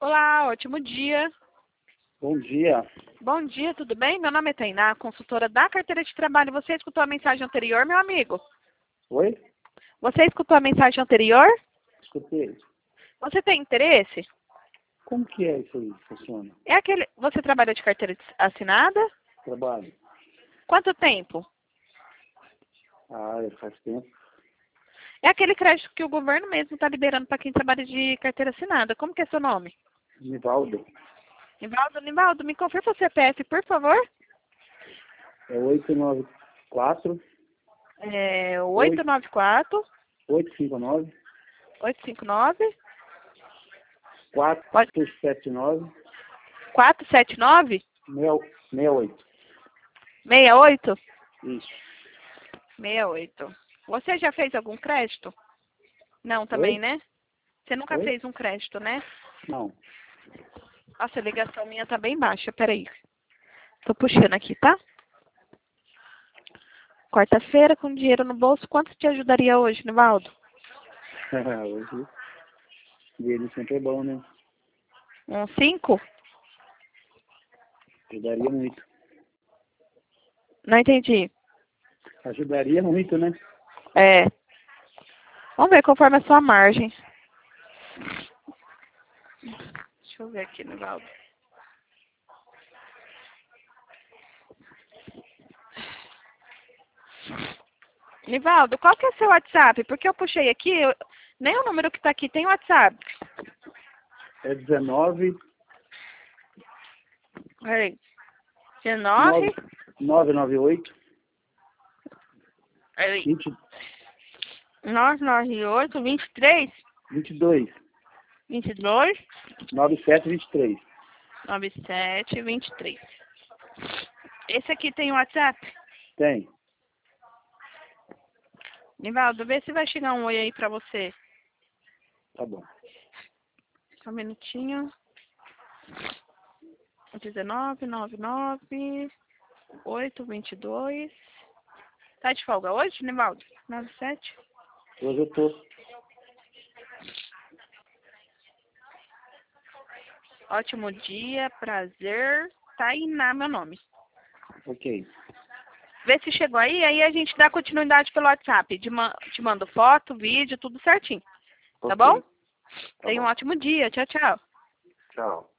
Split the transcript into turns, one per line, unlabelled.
Olá, ótimo dia.
Bom dia.
Bom dia, tudo bem? Meu nome é Tainá, consultora da carteira de trabalho. Você escutou a mensagem anterior, meu amigo?
Oi?
Você escutou a mensagem anterior?
Escutei.
Você tem interesse?
Como que é isso aí? Funciona?
É aquele. Você trabalha de carteira assinada?
Trabalho.
Quanto tempo?
Faz tempo.
É aquele crédito que o governo mesmo está liberando para quem trabalha de carteira assinada. Como que é seu nome?
Nivaldo.
Nivaldo, me confirma o CPF, por favor.
É 894
É 894
859
859
479
479
68.
68
Isso.
68. Você já fez algum crédito? Não, também,
Oi?
né? Você nunca
Oi?
fez um crédito, né?
Não.
Nossa, a ligação minha tá bem baixa. Peraí. Tô puxando aqui, tá? Quarta-feira, com dinheiro no bolso, quanto te ajudaria hoje, Nivaldo?
Hoje, dinheiro sempre é bom, né?
Um 5?
Ajudaria muito.
Não entendi.
Ajudaria muito, né?
É. Vamos ver conforme a sua margem. Deixa eu ver aqui, Nivaldo. Nivaldo, qual que é o seu WhatsApp? Porque eu puxei aqui, nem o número que tá aqui tem WhatsApp.
É 19
Peraí. 19?
998
Peraí.
20,
998, 23,
22
22,
97 23.
97, 23. Esse aqui tem WhatsApp?
Tem.
Nivaldo, vê se vai chegar um oi aí pra você.
Tá bom.
Só um minutinho. 19, 99, 8, 22. Tá de folga hoje, Nivaldo? 97.
Hoje eu tô.
Ótimo dia, prazer. Tainá, meu nome.
Ok.
Vê se chegou aí a gente dá continuidade pelo WhatsApp. Te mando foto, vídeo, tudo certinho. Tá
Ok.
bom?
Tá
Tenha um
bom.
ótimo dia. Tchau, tchau.
Tchau.